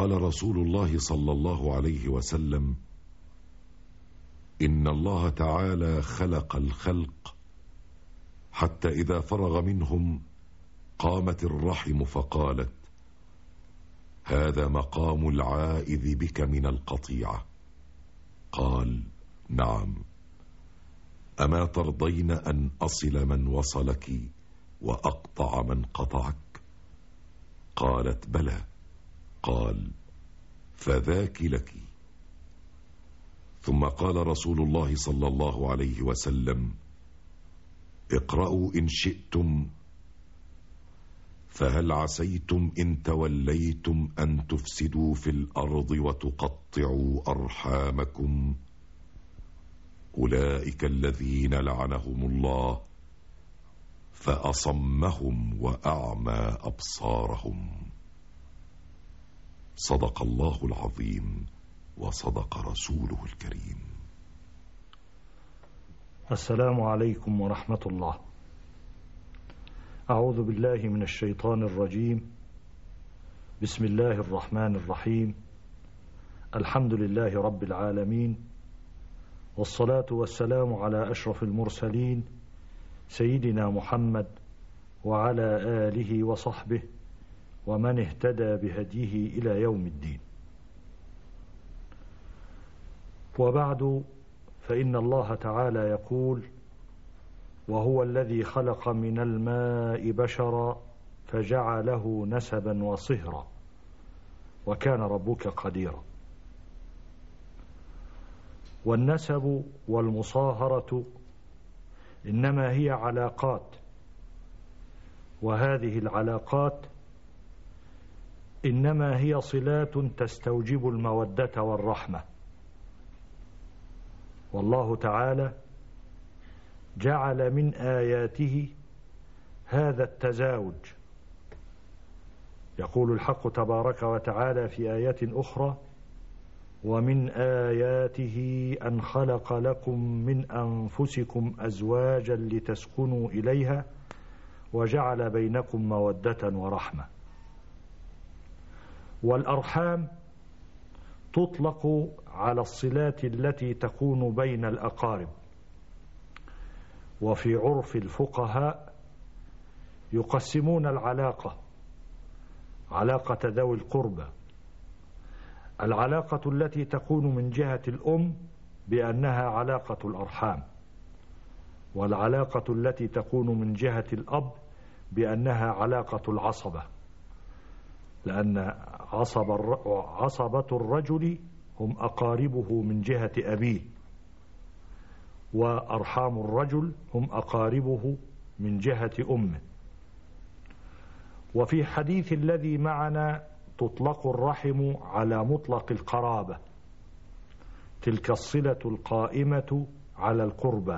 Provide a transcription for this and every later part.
قال رسول الله صلى الله عليه وسلم: إن الله تعالى خلق الخلق حتى إذا فرغ منهم قامت الرحم فقالت: هذا مقام العائذ بك من القطيعة. قال: نعم. أما ترضين أن أصل من وصلك وأقطع من قطعك؟ قالت: بلى. قال: فذاك لك. ثم قال رسول الله صلى الله عليه وسلم: اقرأوا إن شئتم: فهل عسيتم إن توليتم أن تفسدوا في الأرض وتقطعوا أرحامكم؟ أولئك الذين لعنهم الله فأصمهم وأعمى أبصارهم. صدق الله العظيم وصدق رسوله الكريم. السلام عليكم ورحمة الله. أعوذ بالله من الشيطان الرجيم. بسم الله الرحمن الرحيم. الحمد لله رب العالمين، والصلاة والسلام على أشرف المرسلين سيدنا محمد وعلى آله وصحبه ومن اهتدى بهديه إلى يوم الدين. وبعد، فإن الله تعالى يقول: وهو الذي خلق من الماء بشرا فجعله نسبا وصهرا وكان ربك قديرا. والنسب والمصاهرة إنما هي علاقات، وهذه العلاقات إنما هي صلات تستوجب المودة والرحمة. والله تعالى جعل من آياته هذا التزاوج. يقول الحق تبارك وتعالى في آيات أخرى: ومن آياته أن خلق لكم من أنفسكم أزواجا لتسكنوا إليها وجعل بينكم مودة ورحمة. والأرحام تطلق على الصلات التي تكون بين الأقارب، وفي عرف الفقهاء يقسمون العلاقة علاقة ذوي القربى: العلاقة التي تكون من جهة الأم بأنها علاقة الأرحام، والعلاقة التي تكون من جهة الأب بأنها علاقة العصبة، لأن عصبة الرجل هم أقاربه من جهة أبيه، وأرحام الرجل هم أقاربه من جهة أمه. وفي حديث الذي معنا تطلق الرحم على مطلق القرابة، تلك الصلة القائمة على القربى.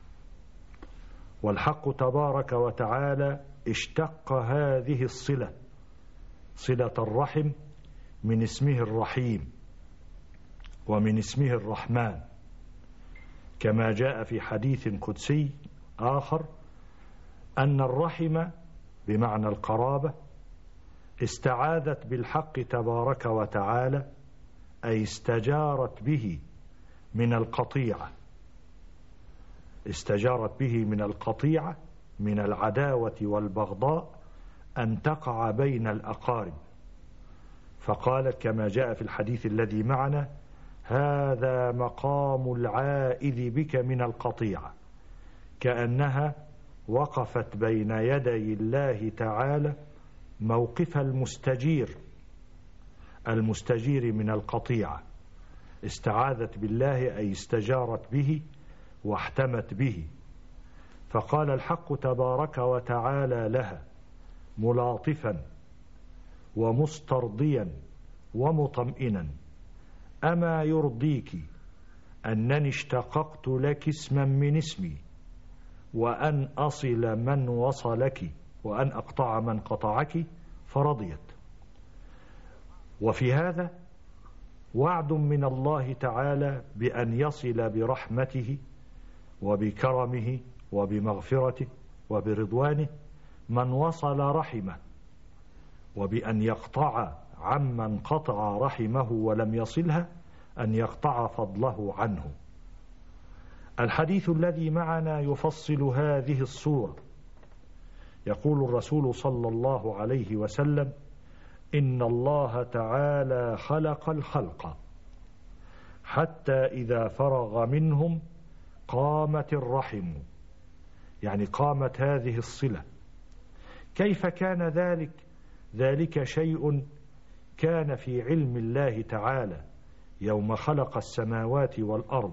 والحق تبارك وتعالى اشتق هذه الصلة، صلة الرحم، من اسمه الرحيم ومن اسمه الرحمن، كما جاء في حديث قدسي آخر أن الرحم بمعنى القرابة استعاذت بالحق تبارك وتعالى، أي استجارت به من القطيعة، استجارت به من القطيعة، من العداوة والبغضاء أن تقع بين الأقارب. فقالت كما جاء في الحديث الذي معنا: هذا مقام العائذ بك من القطيعة، كأنها وقفت بين يدي الله تعالى موقف المستجير من القطيعة. استعاذت بالله، أي استجارت به واحتمت به. فقال الحق تبارك وتعالى لها ملاطفا ومسترضيا ومطمئنا: أما يرضيك أنني اشتققت لك اسما من اسمي، وأن أصل من وصلك وأن أقطع من قطعك؟ فرضيت. وفي هذا وعد من الله تعالى بأن يصل برحمته وبكرمه وبمغفرته وبرضوانه من وصل رحمه، وبأن يقطع عمن قطع رحمه ولم يصلها أن يقطع فضله عنه. الحديث الذي معنا يفصل هذه الصورة. يقول الرسول صلى الله عليه وسلم: إن الله تعالى خلق الخلق حتى إذا فرغ منهم قامت الرحم، يعني قامت هذه الصلة. كيف كان ذلك؟ ذلك شيء كان في علم الله تعالى يوم خلق السماوات والأرض،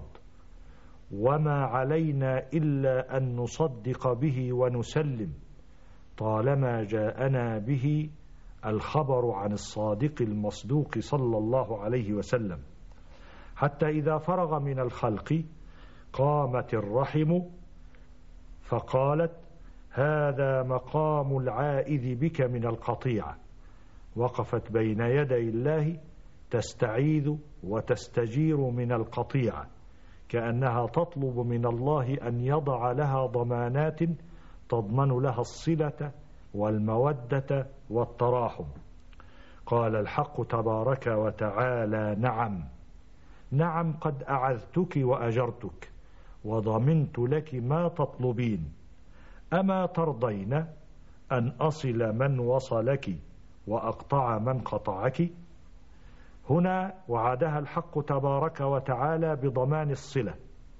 وما علينا إلا أن نصدق به ونسلم طالما جاءنا به الخبر عن الصادق المصدوق صلى الله عليه وسلم. حتى إذا فرغ من الخلق قامت الرحم فقالت: هذا مقام العائذ بك من القطيعة. وقفت بين يدي الله تستعيذ وتستجير من القطيعة، كأنها تطلب من الله أن يضع لها ضمانات تضمن لها الصلة والمودة والتراحم. قال الحق تبارك وتعالى: نعم نعم، قد أعذتك وأجرتك وضمنت لك ما تطلبين، أما ترضين أن أصل من وصلك وأقطع من قطعك؟ هنا وعدها الحق تبارك وتعالى بضمان الصلة،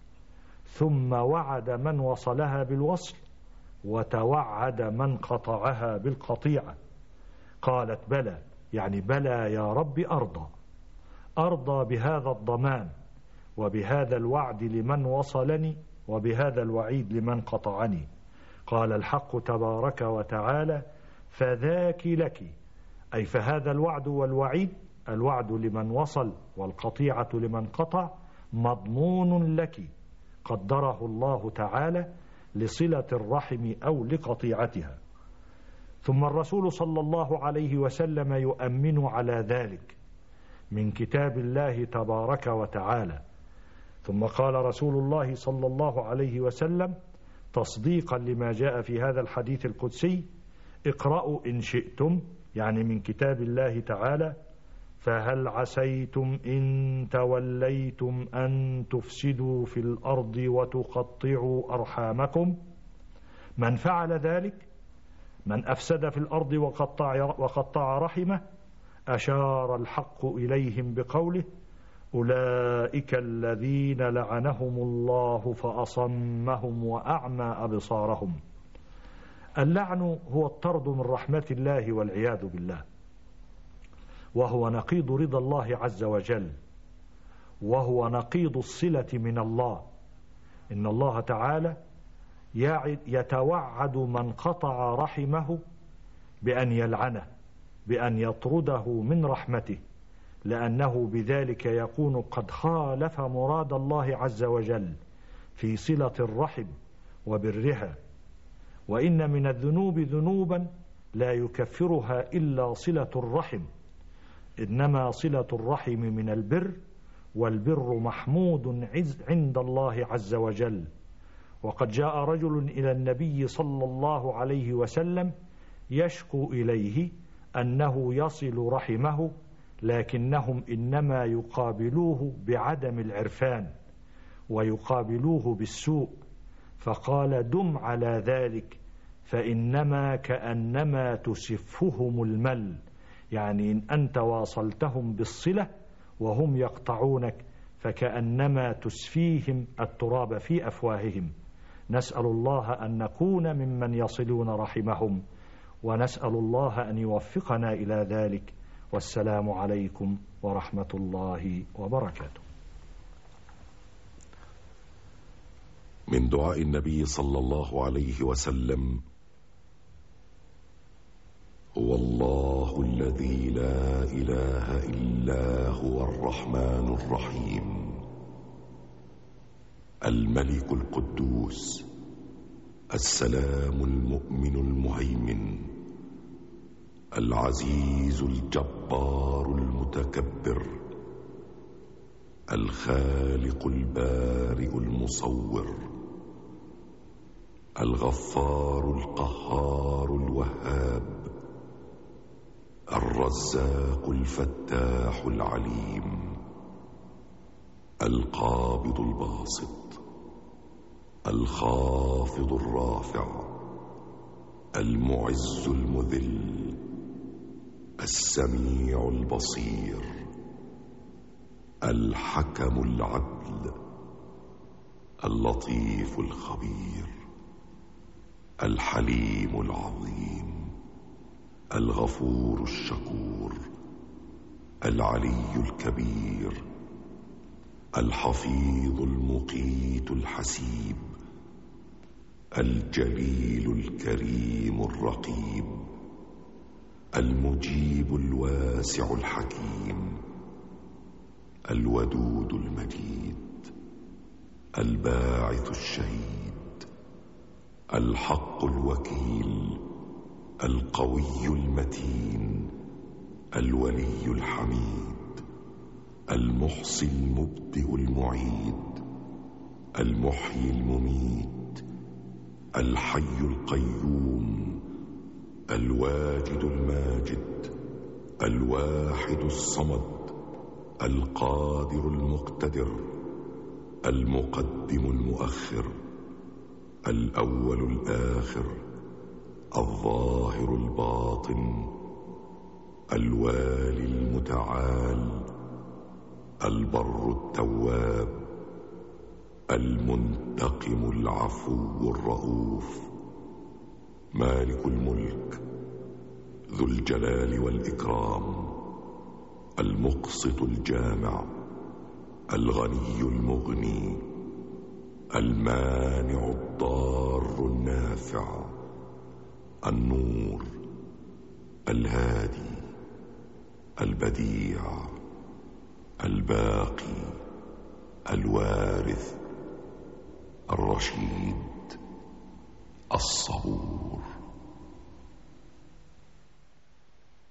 ثم وعد من وصلها بالوصل وتوعد من قطعها بالقطيعة. قالت: بلى، يعني بلى يا رب، أرضى بهذا الضمان وبهذا الوعد لمن وصلني وبهذا الوعيد لمن قطعني. قال الحق تبارك وتعالى: فذاك لك، أي فهذا الوعد والوعيد، الوعد لمن وصل والقطيعة لمن قطع، مضمون لك قدره الله تعالى لصلة الرحم أو لقطيعتها. ثم الرسول صلى الله عليه وسلم يؤمن على ذلك من كتاب الله تبارك وتعالى. ثم قال رسول الله صلى الله عليه وسلم تصديقا لما جاء في هذا الحديث القدسي: اقرأوا إن شئتم، يعني من كتاب الله تعالى: فهل عسيتم إن توليتم أن تفسدوا في الأرض وتقطعوا أرحامكم. من فعل ذلك، من أفسد في الأرض وقطع رحمه، أشار الحق إليهم بقوله: أولئك الذين لعنهم الله فأصمهم وأعمى أبصارهم. اللعن هو الطرد من رحمة الله والعياذ بالله، وهو نقيض رضا الله عز وجل، وهو نقيض الصلة من الله. إن الله تعالى يتوعد من قطع رحمه بأن يلعنه، بأن يطرده من رحمته، لأنه بذلك يكون قد خالف مراد الله عز وجل في صلة الرحم وبرها. وإن من الذنوب ذنوبا لا يكفرها إلا صلة الرحم، إنما صلة الرحم من البر، والبر محمود عند الله عز وجل. وقد جاء رجل إلى النبي صلى الله عليه وسلم يشكو إليه أنه يصل رحمه، لكنهم إنما يقابلوه بعدم العرفان ويقابلوه بالسوء، فقال: دم على ذلك، فإنما كأنما تسفهم المل، يعني إن أنت واصلتهم بالصلة وهم يقطعونك فكأنما تسفيهم التراب في أفواههم. نسأل الله أن نكون ممن يصلون رحمهم، ونسأل الله أن يوفقنا إلى ذلك. والسلام عليكم ورحمة الله وبركاته. من دعاء النبي صلى الله عليه وسلم: هو الله الذي لا إله إلا هو الرحمن الرحيم، الملك القدوس، السلام المؤمن المهيمن، العزيز الجبار المتكبر، الخالق البارئ المصور، الغفار القهار الوهاب، الرزاق الفتاح العليم، القابض الباسط، الخافض الرافع، المعز المذل، السميع البصير، الحكم العدل، اللطيف الخبير، الحليم العظيم، الغفور الشكور، العلي الكبير، الحفيظ المقيت الحسيب، الجليل الكريم الرقيب، المجيب الواسع الحكيم، الودود المجيد، الباعث الشهيد، الحق الوكيل، القوي المتين، الولي الحميد، المحصي المبدئ المعيد، المحيي المميت، الحي القيوم، الواجد الماجد، الواحد الصمد، القادر المقتدر، المقدم المؤخر، الأول الآخر، الظاهر الباطن، الوالي المتعال، البر التواب، المنتقم العفو الرؤوف، مالك الملك، ذو الجلال والإكرام، المقسط الجامع، الغني المغني، المانع الضار النافع، النور، الهادي، البديع، الباقي، الوارث، الرشيد، الصبور.